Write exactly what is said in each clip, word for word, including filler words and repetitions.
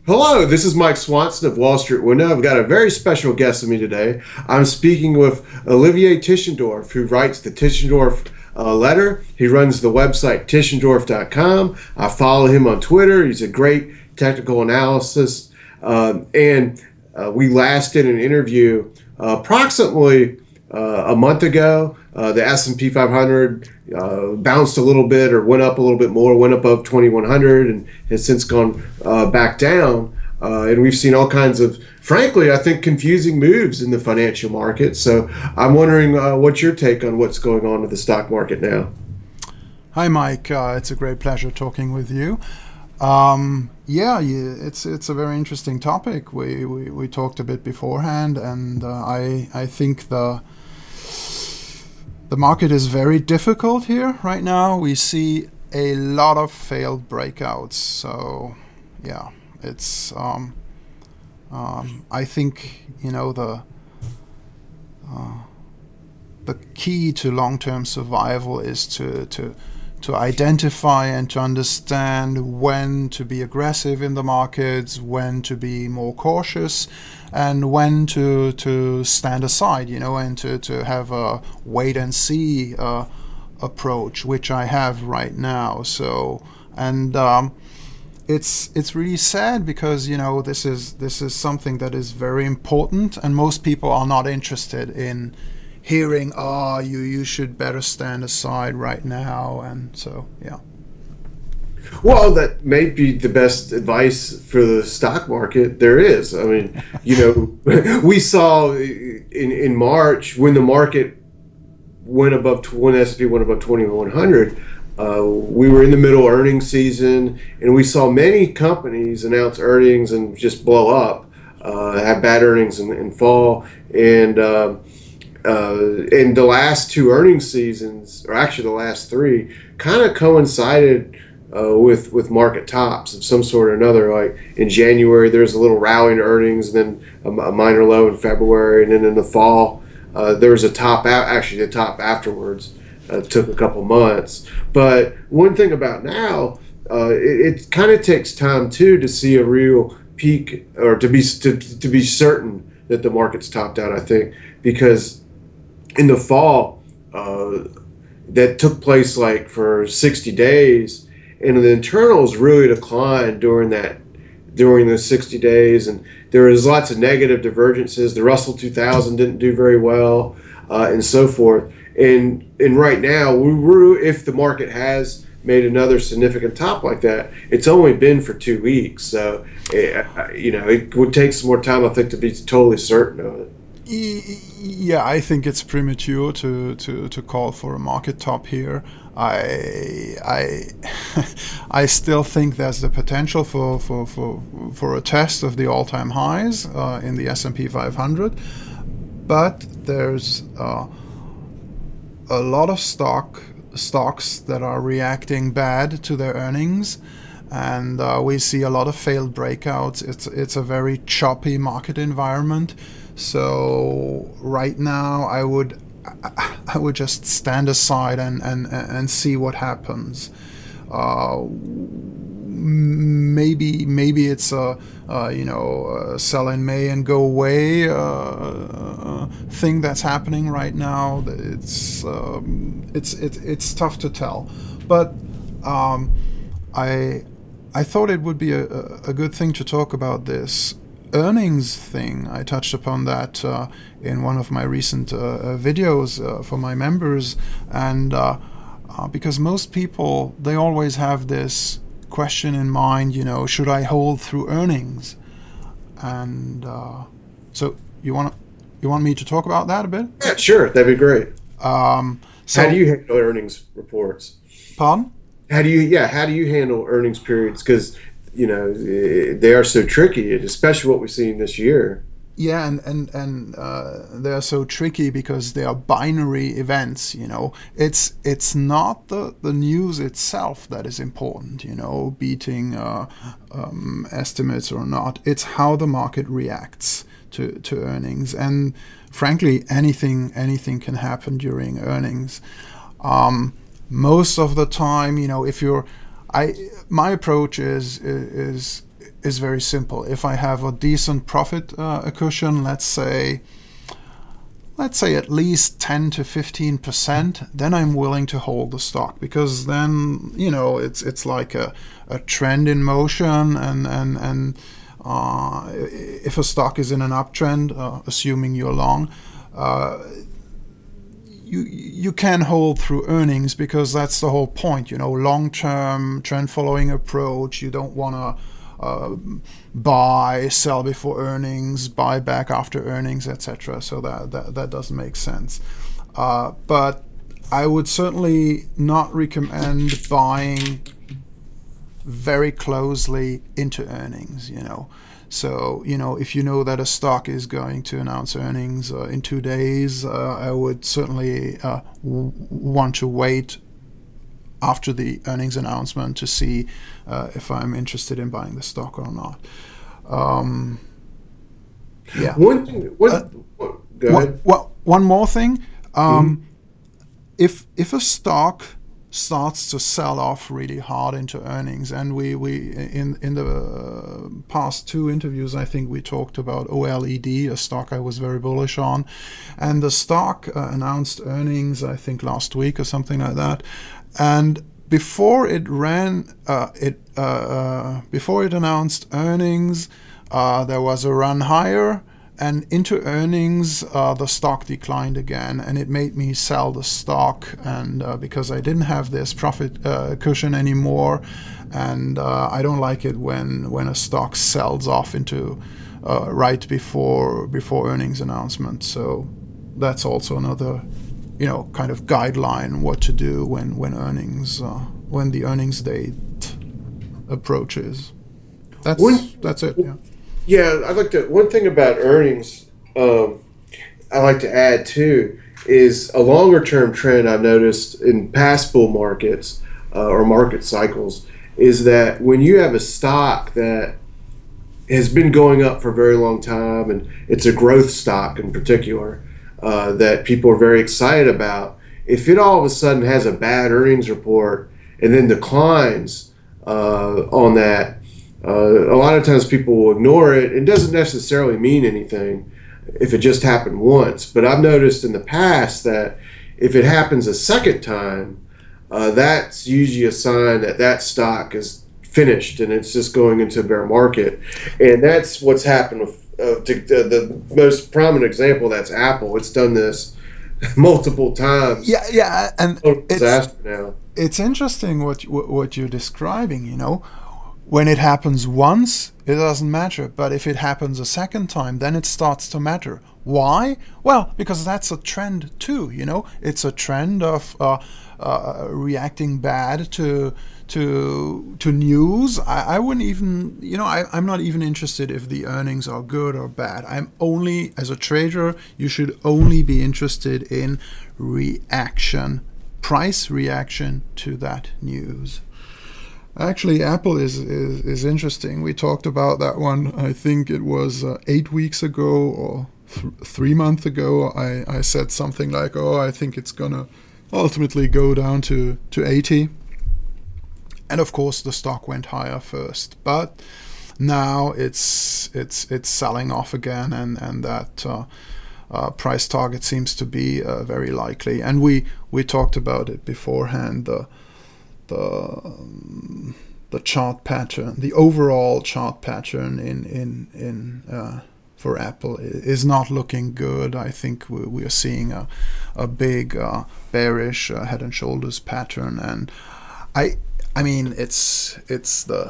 Hello, this is Mike Swanson of Wall Street Window. I've got a very special guest with me today. I'm speaking with Olivier Tischendorf, who writes the Tischendorf uh, letter. He runs the website tischendorf dot com. I follow him on Twitter. He's a great technical analysis. Um, and uh, we last did an interview uh, approximately uh, a month ago. Uh, the S and P five hundred uh, bounced a little bit or went up a little bit more, went above twenty-one hundred and has since gone uh, back down. Uh, and we've seen all kinds of, frankly, I think, confusing moves in the financial market. So I'm wondering uh, what's your take on what's going on with the stock market now? Hi, Mike. Uh, it's a great pleasure talking with you. Um, yeah, you, it's it's a very interesting topic. We we, we talked a bit beforehand, and uh, I I think the the market is very difficult here right now. We see a lot of failed breakouts. So yeah, it's um, um, I think you know the uh, the key to long-term survival is to to to identify and to understand when to be aggressive in the markets, when to be more cautious, and when to to stand aside, you know, and to, to have a wait and see uh, approach, which I have right now. So, and um, it's it's really sad because you know this is this is something that is very important, and most people are not interested in hearing, oh, you you should better stand aside right now, and so yeah. Well, that may be the best advice for the stock market there is. I mean, you know, we saw in in March when the market went above when the S and P went above twenty-one hundred. Uh, we were in the middle of earnings season, and we saw many companies announce earnings and just blow up, uh, have bad earnings and, and fall. And uh, uh, in the last two earnings seasons, or actually the last three, kind of coincided uh, with with market tops of some sort or another. Like in January, there's a little rally in earnings, and then a, a minor low in February, and then in the fall, uh, there was a top. A- actually, the top afterwards. Uh, took a couple months. But one thing about now, uh, it, it kind of takes time too to see a real peak, or to be to, to be certain that the market's topped out. I think because in the fall, uh, that took place like for sixty days, and the internals really declined during that during those sixty days, and there was lots of negative divergences. The Russell two thousand didn't do very well, uh, and so forth. And and right now, we were, if the market has made another significant top like that, it's only been for two weeks. So, it, you know, it would take some more time, I think, to be totally certain of it. Yeah, I think it's premature to, to, to call for a market top here. I I I still think there's the potential for for, for, for a test of the all-time highs uh, in the S and P five hundred, but there's uh, a lot of stock stocks that are reacting bad to their earnings, and uh, we see a lot of failed breakouts. It's it's a very choppy market environment. So right now, I would I would just stand aside and and, and see what happens. Uh, maybe maybe it's a uh, you know a sell in May and go away uh, uh, thing that's happening right now. It's um, it's it's it's tough to tell, but um, I I thought it would be a, a good thing to talk about this earnings thing. I touched upon that uh, in one of my recent uh, videos uh, for my members, and uh, uh, because most people, they always have this question in mind, you know, should I hold through earnings? And uh, so you want you want me to talk about that a bit? Yeah, sure, that'd be great. Um, so, how do you handle earnings reports? Pardon? How do you, yeah, how do you handle earnings periods? Because, you know, they are so tricky, especially what we've seen this year. Yeah, and and and uh, they're so tricky because they are binary events. You know, it's it's not the the news itself that is important. You know, beating uh, um, estimates or not. It's how the market reacts to to earnings, and frankly, anything anything can happen during earnings. Um, most of the time, you know, if you're, I my approach is is is very simple. If I have a decent profit uh, cushion, let's say, let's say at least ten to fifteen percent, then I'm willing to hold the stock, because then, you know, it's it's like a, a trend in motion, and and and uh, if a stock is in an uptrend, uh, assuming you're long, uh, you you can hold through earnings, because that's the whole point, you know, long-term trend following approach. You don't want to Uh, buy, sell before earnings, buy back after earnings, et cetera. So that, that that doesn't make sense. Uh, but I would certainly not recommend buying very closely into earnings. You know, so you know if you know that a stock is going to announce earnings uh, in two days, uh, I would certainly uh, w- want to wait after the earnings announcement to see uh, if I'm interested in buying the stock or not. Um, yeah. One thing. One, uh, go one, ahead. one, one more thing. Um, Mm-hmm. If if a stock starts to sell off really hard into earnings, and we, we in in the past two interviews, I think we talked about O L E D, a stock I was very bullish on, and the stock uh, announced earnings, I think last week or something like that. And before it ran, uh, it uh, uh, before it announced earnings, uh, there was a run higher, and into earnings, uh, the stock declined again, and it made me sell the stock. And uh, because I didn't have this profit uh, cushion anymore, and uh, I don't like it when when a stock sells off into uh, right before before earnings announcement. So that's also another, you know, kind of guideline what to do when when earnings uh, when the earnings date approaches. That's One, that's it. Yeah. yeah, I like to. One thing about earnings, um, I like to add too, is a longer term trend I've noticed in past bull markets uh, or market cycles is that when you have a stock that has been going up for a very long time, and it's a growth stock in particular, Uh, that people are very excited about, if it all of a sudden has a bad earnings report and then declines uh, on that, uh, a lot of times people will ignore it. It doesn't necessarily mean anything if it just happened once. But I've noticed in the past that if it happens a second time, uh, that's usually a sign that that stock is finished and it's just going into a bear market. And that's what's happened with Uh, to, uh, the most prominent example, that's Apple. It's done this multiple times. Yeah, yeah, and Total it's disaster now. it's interesting what you- what you're describing. You know, when it happens once, it doesn't matter, but if it happens a second time, then it starts to matter. Why? Well, because that's a trend too. You know, it's a trend of uh, uh, reacting bad to to to news. I, I wouldn't even, you know, I, I'm not even interested if the earnings are good or bad. I'm only, as a trader, you should only be interested in reaction, price reaction to that news. Actually, Apple is, is, is interesting. We talked about that one, I think it was uh, eight weeks ago or th- three months ago. I, I said something like, oh, I think it's going to ultimately go down to, to eighty. And of course, the stock went higher first, but now it's it's it's selling off again, and and that uh, uh, price target seems to be uh, very likely. And we we talked about it beforehand. The the um, the chart pattern, the overall chart pattern in in in. Uh, for Apple is not looking good. I think we, we are seeing a a big uh, bearish uh, head and shoulders pattern, and I. I mean, it's it's the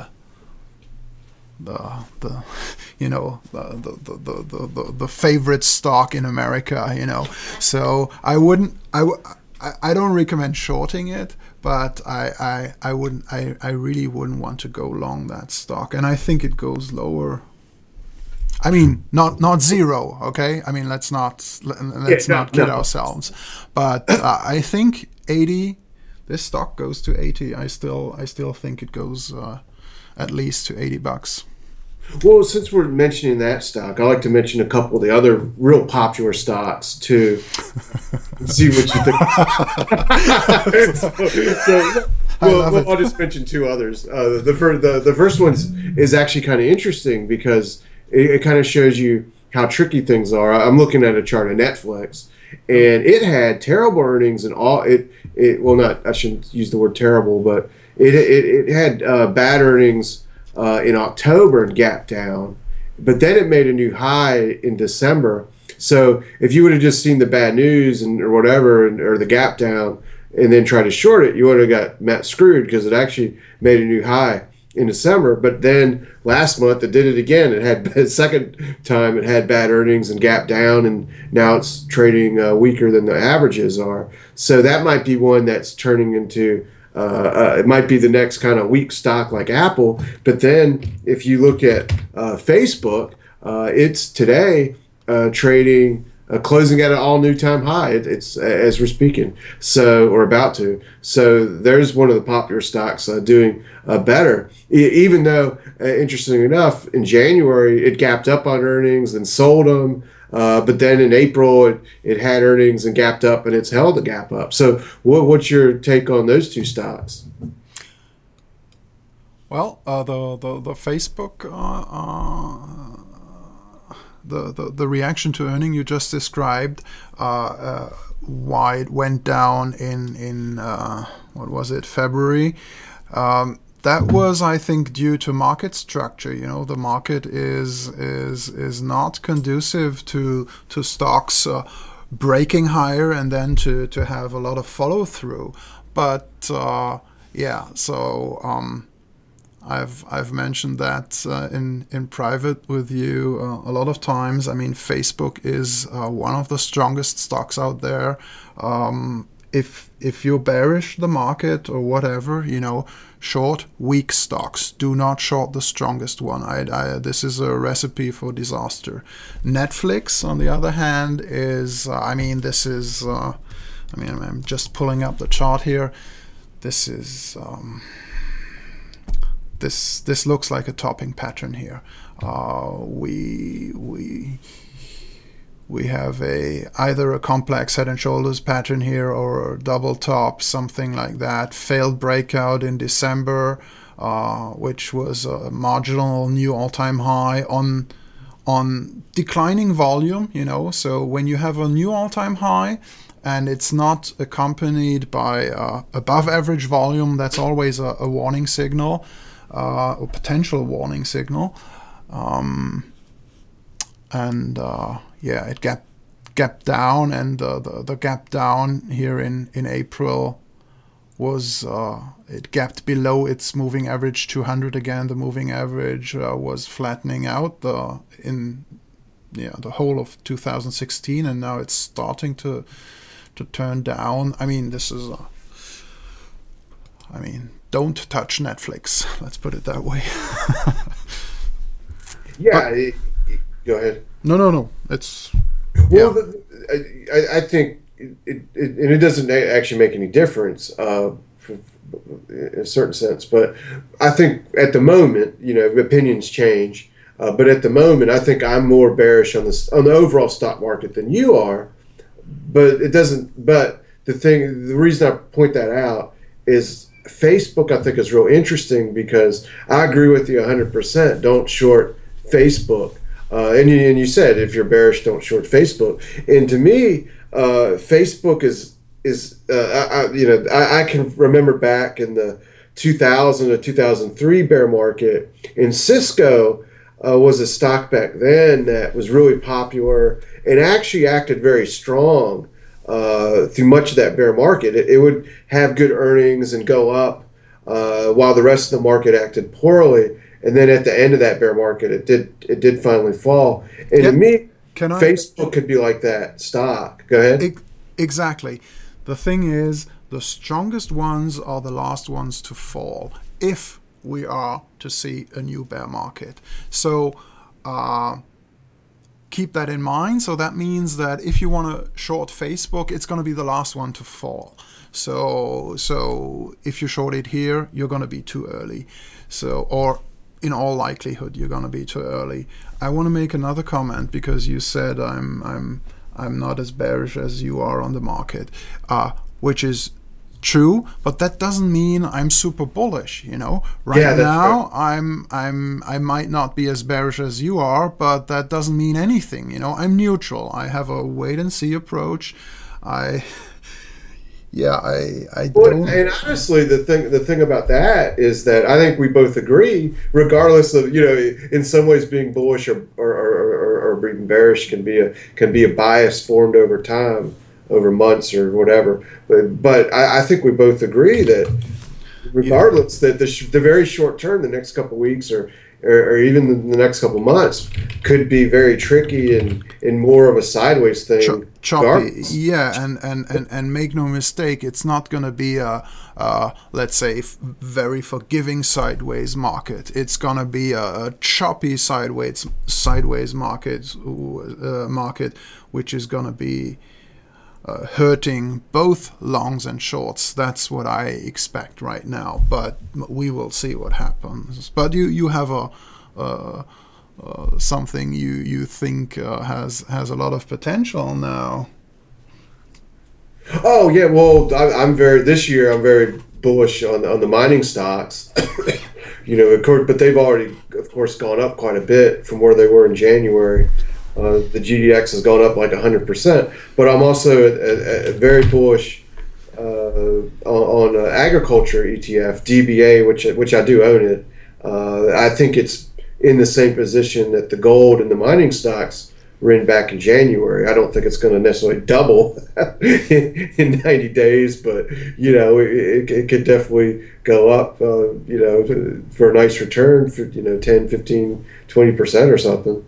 the the you know the the, the, the, the, the favorite stock in America, you know. So I wouldn't I, I, I don't recommend shorting it, but I, I, I wouldn't I, I really wouldn't want to go long that stock, and I think it goes lower. I mean, not not zero, okay? I mean, let's not let's Yeah, no, not kid no. ourselves, but uh, I think eighty. This stock goes to eighty. I still, I still think it goes uh, at least to eighty bucks. Well, since we're mentioning that stock, I like to mention a couple of the other real popular stocks too. And see what you think. so, so well, well I'll just mention two others. Uh, the, first, the the first one is actually kind of interesting because it, it kind of shows you how tricky things are. I'm looking at a chart of Netflix, and it had terrible earnings and all. It it well, not I shouldn't use the word terrible, but it it, it had uh, bad earnings uh, in October and gapped down, but then it made a new high in December. So if you would have just seen the bad news and or whatever, and, or the gap down, and then tried to short it, you would have got met screwed because it actually made a new high in December. But then last month it did it again. It had the second time it had bad earnings and gap down, and now it's trading uh, weaker than the averages are. So that might be one that's turning into uh, uh, it might be the next kind of weak stock like Apple. But then if you look at uh, Facebook, uh, it's today uh, trading. Uh, closing at an all-new time high. It, it's uh, as we're speaking, so or about to. So there's one of the popular stocks uh, doing uh, better. E- even though, uh, interestingly enough, in January it gapped up on earnings and sold them, uh, but then in April it, it had earnings and gapped up, and it's held the gap up. So what, what's your take on those two stocks? Well, uh, the, the the Facebook. Uh, uh The, the, the reaction to earning you just described, uh, uh, why it went down in, in uh, what was it, February, um, that was, I think, due to market structure. You know, the market is is is not conducive to to stocks uh, breaking higher and then to, to have a lot of follow through. But uh, yeah, so um, I've I've mentioned that uh, in in private with you uh, a lot of times. I mean, Facebook is uh, one of the strongest stocks out there. Um, if if you're bearish the market or whatever, you know, short weak stocks. Do not short the strongest one. I, I this is a recipe for disaster. Netflix, on the other hand, is uh, I mean this is uh, I mean I'm just pulling up the chart here. This is. Um, This this looks like a topping pattern here. Uh, we we we have a either a complex head and shoulders pattern here or a double top, something like that. Failed breakout in December, uh, which was a marginal new all-time high on on declining volume. You know, so when you have a new all-time high and it's not accompanied by uh, above average volume, that's always a, a warning signal. Uh, a potential warning signal, um, and uh, yeah, it gap gapped down, and uh, the the gap down here in in April was uh, it gapped below its moving average two hundred again. The moving average uh, was flattening out the in yeah the whole of two thousand sixteen, and now it's starting to to turn down. I mean, this is. Uh, I mean. Don't touch Netflix. Let's put it that way. yeah, but, it, it, go ahead. No, no, no. It's well. Yeah. I, I think it, it, it, and it doesn't actually make any difference uh, for, in a certain sense. But I think at the moment, you know, opinions change. Uh, but at the moment, I think I'm more bearish on the on the overall stock market than you are. But it doesn't. But the thing, the reason I point that out is. Facebook, I think, is real interesting because I agree with you one hundred percent. Don't short Facebook. Uh, and, you, and you said if you're bearish, don't short Facebook. And to me, uh, Facebook is, is uh, I, I, you know, I, I can remember back in the two thousand to two thousand three bear market, and Cisco uh, was a stock back then that was really popular and actually acted very strong. Uh, through much of that bear market, it, it would have good earnings and go up uh, while the rest of the market acted poorly. And then at the end of that bear market, it did it did finally fall. And yep. to me, Can Facebook I, could be like that stock. Go ahead. It, exactly. The thing is, the strongest ones are the last ones to fall if we are to see a new bear market. So. Uh, Keep that in mind. So that means that if you want to short Facebook, it's going to be the last one to fall. So so if you short it here, you're going to be too early. So or in all likelihood, you're going to be too early. I want to make another comment because you said I'm I'm I'm not as bearish as you are on the market, uh, which is true, but that doesn't mean I'm super bullish. You know, right Yeah, that's now right. I'm I'm I might not be as bearish as you are, but that doesn't mean anything. You know, I'm neutral. I have a wait and see approach. I yeah, I I Well, don't. and honestly, the thing the thing about that is that I think we both agree, regardless of, you know, in some ways being bullish or or, or, or, or being bearish can be a can be a bias formed over time, over months or whatever. But but I, I think we both agree that Yeah, regardless, that the, sh- the very short term, the next couple weeks or, or or even the next couple months could be very tricky and and more of a sideways Cho- thing, choppy, regardless. yeah, and, and, and, and make no mistake, it's not going to be a, uh, let's say, f- very forgiving sideways market. It's going to be a, a choppy sideways sideways market, uh, market, which is going to be uh, hurting both longs and shorts. That's what I expect right now, but we will see what happens. But you you have a. Uh, uh, something you you think uh, has has a lot of potential now. Oh yeah, well, I, I'm very this year. I'm very bullish on on the mining stocks. You know, of course, but they've already, of course, gone up quite a bit from where they were in January. Uh, the G D X has gone up like one hundred percent. But I'm also a, a, a very bullish uh, on, on uh, agriculture E T F, D B A, which which I do own it. Uh, I think it's in the same position that the gold and the mining stocks were in back in January. I don't think it's going to necessarily double in, in ninety days, but you know, it, it could definitely go up, uh, you know, for a nice return for, you know, ten, fifteen, twenty percent or something.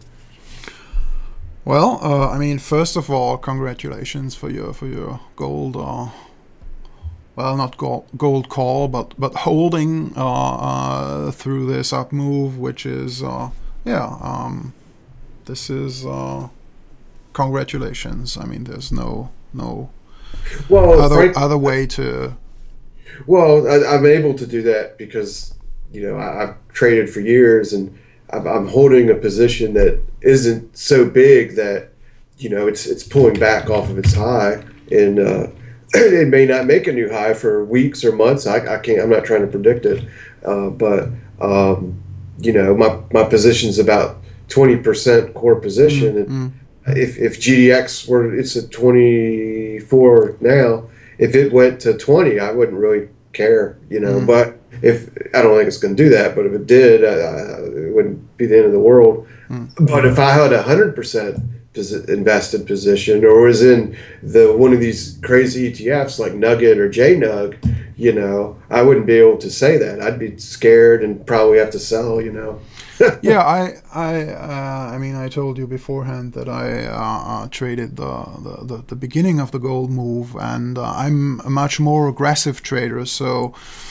Well, uh, I mean, first of all, congratulations for your for your gold. Uh, well, not gold, gold call, but but holding uh, uh, through this up move, which is uh, yeah. Um, this is uh, congratulations. I mean, there's no no Well, other Frank, other way to. well, I, I'm able to do that because, you know, I, I've traded for years and I'm, I'm holding a position that isn't so big that, you know, it's it's pulling back off of its high, and uh, it may not make a new high for weeks or months. I, I can't. I'm not trying to predict it, uh, but um, you know, my my position's about twenty percent core Mm, position, and mm, if if G D X were, it's at twenty-four now. If it went to twenty, I wouldn't really care, you know. mm, But if I don't think it's going to do that, but if it did, uh, it wouldn't be the end of the world. mm. But if I had a hundred percent invested position, or was in the one of these crazy E T Fs like Nugget or J Nug, you know, I wouldn't be able to say that. I'd be scared and probably have to sell, you know. Yeah, I, I, uh, I mean, I told you beforehand that I uh, uh, traded the, the, the, the beginning of the gold move, and uh, I'm a much more aggressive trader. So,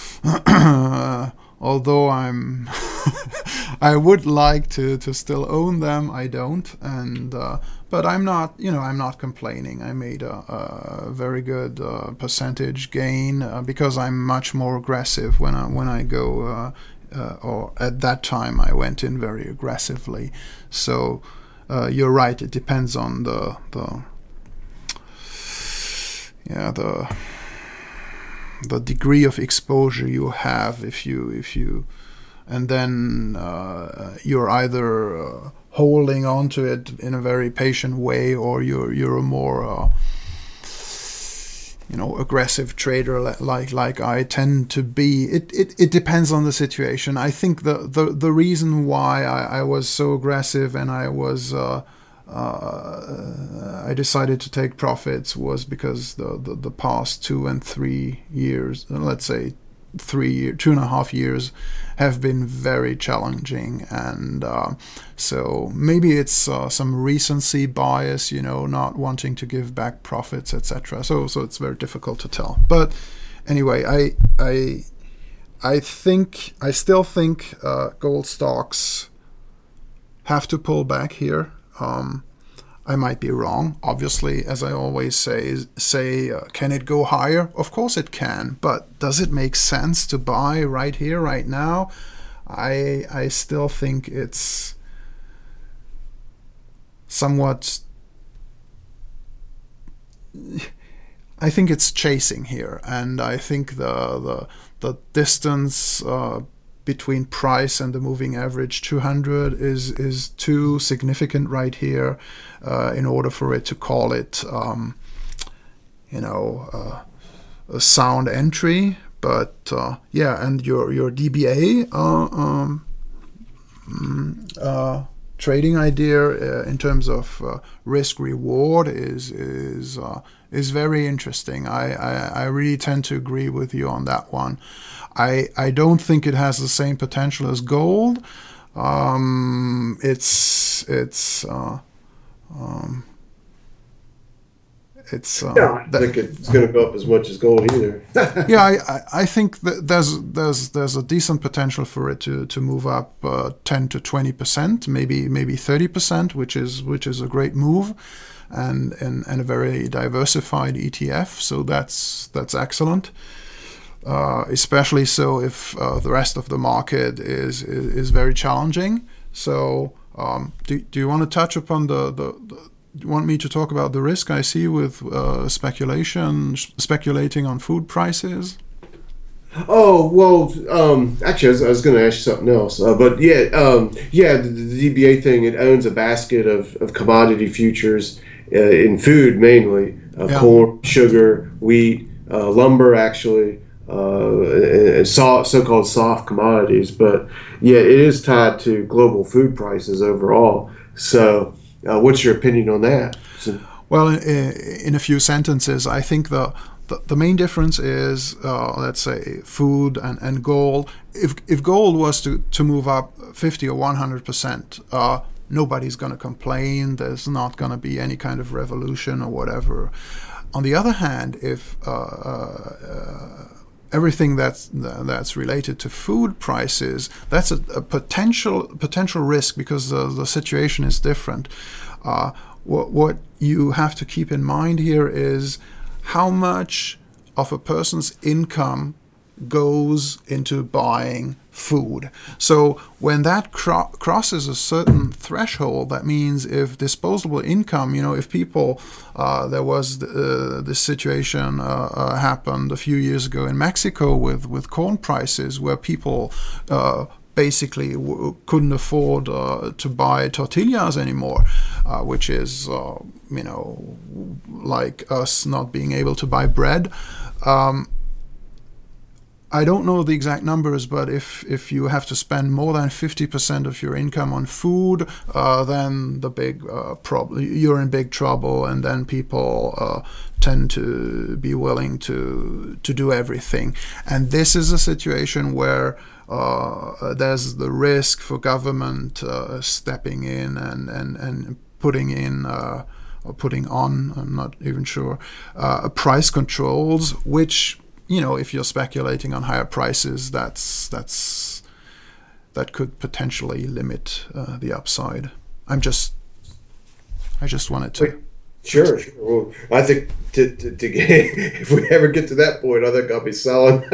although I'm, I would like to, to still own them, I don't, and uh, but I'm not, you know, I'm not complaining. I made a, a very good uh, percentage gain uh, because I'm much more aggressive when I when I go. Uh, uh, or at that time I went in very aggressively. So uh, you're right. It depends on the the yeah the the degree of exposure you have. If you if you and then uh, you're either uh, holding on to it in a very patient way, or you're you're a more uh, you know, aggressive trader like like I tend to be. It, it, it depends on the situation. I think the, the, the reason why I, I was so aggressive and I was uh, uh, I decided to take profits was because the, the, the past two and three years, let's say three year, two and a half years, have been very challenging, and uh, so maybe it's uh, some recency bias, you know, not wanting to give back profits, et cetera. So, so it's very difficult to tell. But anyway, I, I, I think, I still think uh, gold stocks have to pull back here. Um, I might be wrong. Obviously, as I always say, say, uh, can it go higher? Of course it can, but does it make sense to buy right here, right now? I I still think it's somewhat. I think it's chasing here, and I think the the the distance uh, between price and the moving average two hundred is is too significant right here uh, in order for it to call it um, you know uh, a sound entry. But uh, yeah, and your your D B A uh, um, uh, trading idea uh, in terms of uh, risk reward is is uh, is very interesting. I, I I really tend to agree with you on that one. I I don't think it has the same potential as gold. Um, it's it's uh, um, it's uh, Yeah, I don't think it's going to go up as much as gold either. yeah, I, I I think that there's there's there's a decent potential for it to to move up uh, ten to twenty percent, maybe maybe thirty percent, which is which is a great move, and and, and a very diversified E T F. So that's that's excellent. Uh, especially so if uh, the rest of the market is is, is very challenging. So um, do do you want to touch upon the the, the do you want me to talk about the risk I see with uh, speculation, speculating on food prices? Oh well, um, actually, I was, I was going to ask you something else, uh, but yeah, um, yeah, the, the D B A thing. It owns a basket of, of commodity futures uh, in food mainly, uh, Yeah. corn, sugar, wheat, uh, lumber, actually, uh, and so, so-called soft commodities. But yeah, it is tied to global food prices overall. So, uh, what's your opinion on that? So, Well, in, in a few sentences, I think the the, the main difference is, uh, let's say, food and, and gold. If if gold was to, to move up fifty or one hundred percent, uh, nobody's going to complain. There's not going to be any kind of revolution or whatever. On the other hand, if uh, uh, everything that's that's related to food prices, that's a, a potential potential risk because the, the situation is different. Uh, what what you have to keep in mind here is how much of a person's income goes into buying food. So when that cro- crosses a certain threshold, that means if disposable income, you know, if people, uh, there was uh, this situation uh, uh, happened a few years ago in Mexico with, with corn prices where people uh, basically w- couldn't afford uh, to buy tortillas anymore, uh, which is, uh, you know, like us not being able to buy bread. Um, I don't know the exact numbers, but if, if you have to spend more than fifty percent of your income on food, uh, then the big uh, problem, you're in big trouble, and then people uh, tend to be willing to to do everything. And this is a situation where uh, there's the risk for government uh, stepping in and, and, and putting in uh, or putting on, I'm not even sure, uh, price controls, which, you know, if you're speculating on higher prices, that's that's that could potentially limit uh, the upside. I'm just, I just wanted to. sure, sure. Well, I think to, to, to get, if we ever get to that point, I think I'll be selling.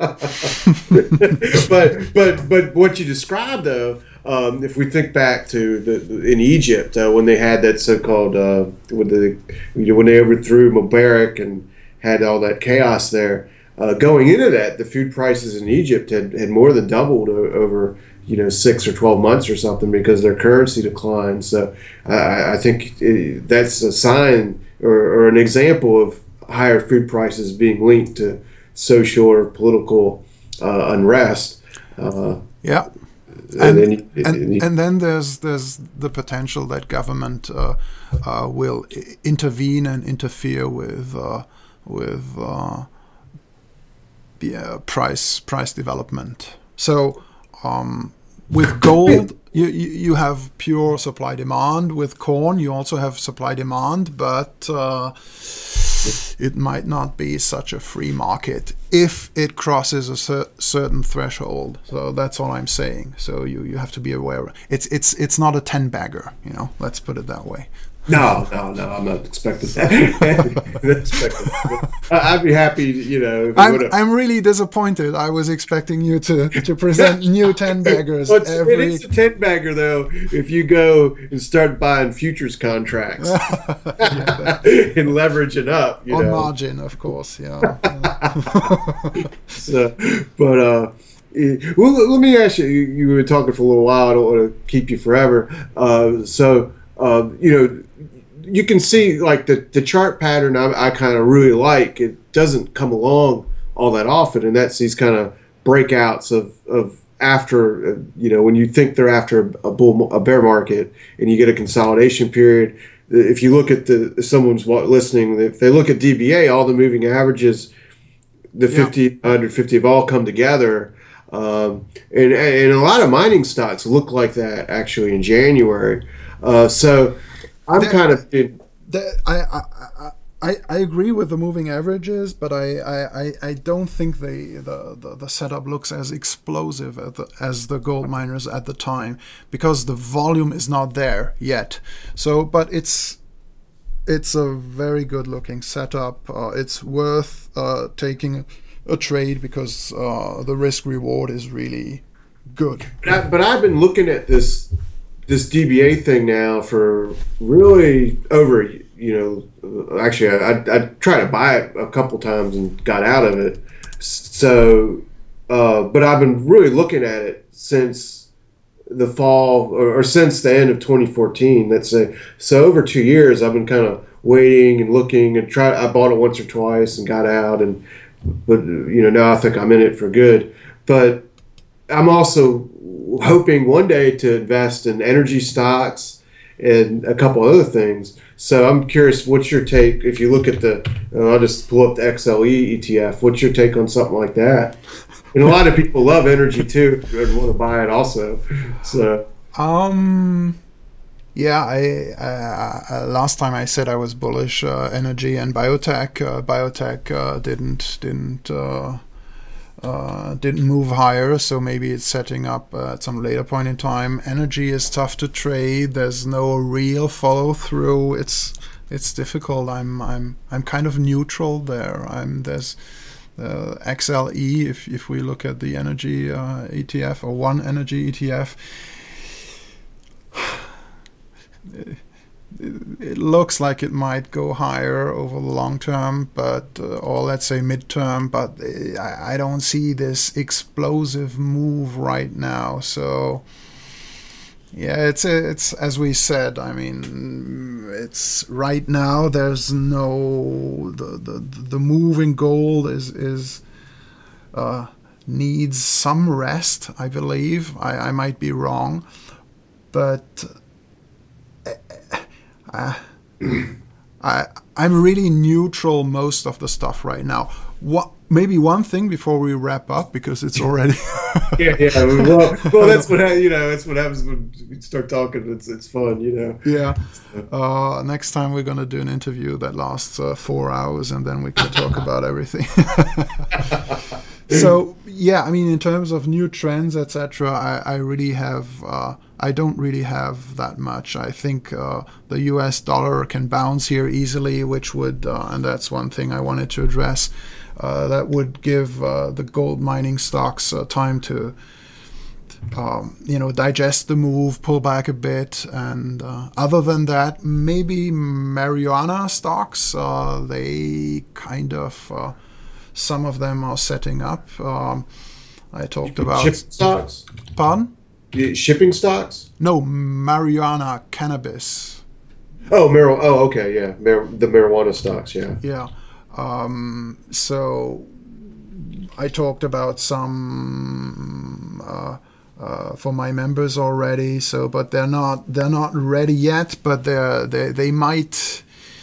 but but but what you described though, um, if we think back to the, the in Egypt uh, when they had that so-called uh, when the you know, when they overthrew Mubarak and had all that chaos there. Uh, going into that, the food prices in Egypt had, had more than doubled o- over you know six or twelve months or something because their currency declined. So I, I think it, that's a sign or, or an example of higher food prices being linked to social or political uh, unrest. Uh, Yeah. and And then you- and, and you- and then there's there's the potential that government uh, uh, will i- intervene and interfere with uh, with uh, the uh, price price development. So um, with gold, you, you you have pure supply demand. With corn, you also have supply demand, but uh, it might not be such a free market if it crosses a cer- certain threshold. So that's all I'm saying. So you, you have to be aware. It's it's it's not a ten bagger, you know. Let's put it that way. No, no, no. I'm not expecting that. Not expecting that. I- I'd be happy, you know, if it I'm would have. I'm really disappointed. I was expecting you to to present new ten baggers Well, it's, it every. is a ten bagger though. If you go and start buying futures contracts Yeah, that, and leveraging up, you on know. margin, of course. Yeah. So, but uh, eh, well, let me ask you. You you were talking for a little while. I don't want to keep you forever. Uh, so, uh, you know, you can see like the the chart pattern. I, I kind of really like. It doesn't come along all that often, and that's these kind of breakouts of of after uh, you know when you think they're after a bull a bear market and you get a consolidation period. If you look at the if someone's wa- listening, if they look at D B A, all the moving averages, the Yeah. fifty, one hundred fifty have all come together. Um, and, and a lot of mining stocks look like that actually in January. Uh, so I'm That- kind of in, The, I, I, I, I I agree with the moving averages, but I, I, I- I don't think the, the, the, the setup looks as explosive as the, as the gold miners at the time because the volume is not there yet. So, but it's it's a very good looking setup. Uh, it's worth uh, taking a trade because uh, the risk reward is really good. but, I, but I've been looking at this this D B A thing now for really over, you know, actually I, I, I tried to buy it a couple times and got out of it. So, uh, but I've been really looking at it since the fall or, or since the end of twenty fourteen. Let's say so over two years. I've been kind of waiting and looking and try. I bought it once or twice and got out, and but you know now I think I'm in it for good. But I'm also hoping one day to invest in energy stocks and a couple other things. So I'm curious, what's your take? If you look at the, uh, I'll just pull up the X L E E T F. What's your take on something like that? And a lot of people love energy too and want to buy it also. So Um, yeah, I, I, I last time I said I was bullish uh, energy and biotech. Uh, biotech uh, didn't didn't uh, uh, didn't move higher, so maybe it's setting up uh, at some later point in time. Energy is tough to trade. There's no real follow through. It's it's difficult. I'm I'm I'm kind of neutral there. I'm there's uh, X L E. If if we look at the energy uh, E T F or one energy E T F. It looks like it might go higher over the long term, but uh, or let's say midterm, but uh, I, I don't see this explosive move right now. So yeah, it's it's as we said. I mean, it's right now. There's no the the the move in gold is is uh, needs some rest. I believe I, I might be wrong, but. Uh, I I'm really neutral most of the stuff right now. What maybe one thing before we wrap up because it's already yeah, yeah. Well, well, that's what ha- you know. That's what happens when we start talking. It's it's fun, you know. yeah. Uh, next time we're gonna do an interview that lasts uh, four hours and then we can talk about everything. So yeah, I mean, in terms of new trends, et cetera, I, I really have, uh, I don't really have that much. I think uh, the U S dollar can bounce here easily, which would, uh, and that's one thing I wanted to address, uh, that would give uh, the gold mining stocks uh, time to, um, you know, digest the move, pull back a bit, and uh, other than that, maybe marijuana stocks, uh, they kind of. Uh, Some of them are setting up. Um, I talked about Shipping stocks. pardon? Yeah, shipping stocks. No, marijuana, cannabis. Oh, mar- Oh, okay, yeah, Mar- the marijuana stocks. Yeah. Yeah. Um, so I talked about some uh, uh, for my members already. So, but they're not they're not ready yet. But they're they they might.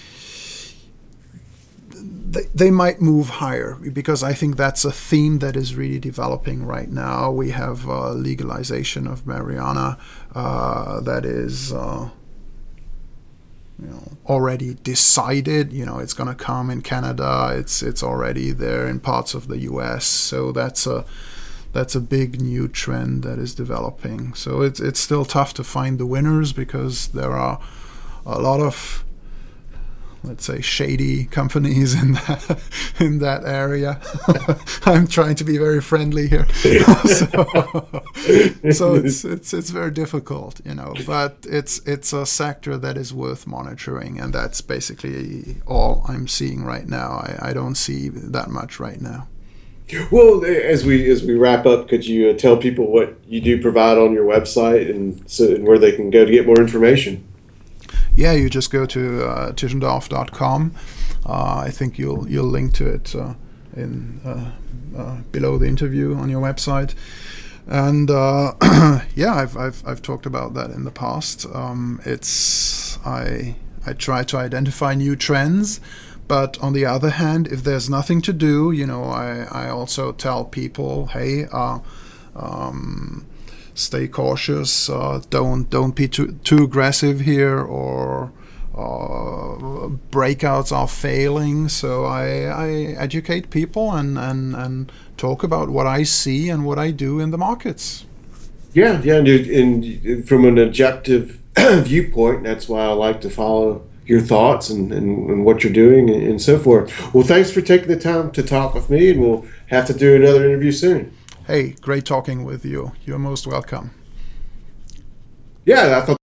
They, they might move higher because I think that's a theme that is really developing right now. We have uh, legalization of marijuana uh, that is uh, you know, already decided. You know, it's going to come in Canada. It's it's already there in parts of the U S. So that's a that's a big new trend that is developing. So it's it's still tough to find the winners because there are a lot of, let's say, shady companies in that in that area. I'm trying to be very friendly here, so, so it's it's it's very difficult, you know. But it's it's a sector that is worth monitoring, and that's basically all I'm seeing right now. I, I don't see that much right now. Well, as we as we wrap up, could you uh, tell people what you do provide on your website and so and where they can go to get more information? Yeah, you just go to uh, tischendorf dot com. Uh, I think you'll you'll link to it uh, in uh, uh, below the interview on your website. And uh, yeah, I've, I've I've talked about that in the past. Um, it's I I try to identify new trends, but on the other hand, if there's nothing to do, you know, I I also tell people, hey. Uh, um, Stay cautious. Uh, don't don't be too too aggressive here, or uh, breakouts are failing. So I, I educate people and, and and talk about what I see and what I do in the markets. Yeah, yeah, and, and from an objective viewpoint, that's why I like to follow your thoughts and, and, and what you're doing and, and so forth. Well, thanks for taking the time to talk with me, and we'll have to do another interview soon. Hey, great talking with you. You're most welcome. Yeah, I thought